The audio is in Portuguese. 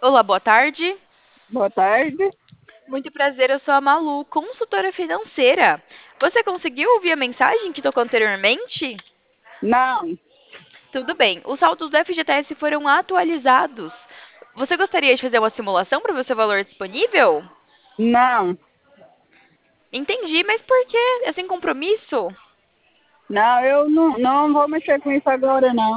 Olá, boa tarde. Boa tarde. Muito prazer, eu sou a Malu, consultora financeira. Você conseguiu ouvir a mensagem que tocou anteriormente? Não, Tudo bem, os saldos do FGTS foram atualizados. Você gostaria de fazer uma simulação para ver o seu valor disponível? não, Entendi, mas por quê? É sem compromisso? não, eu não vou mexer com isso agora, não.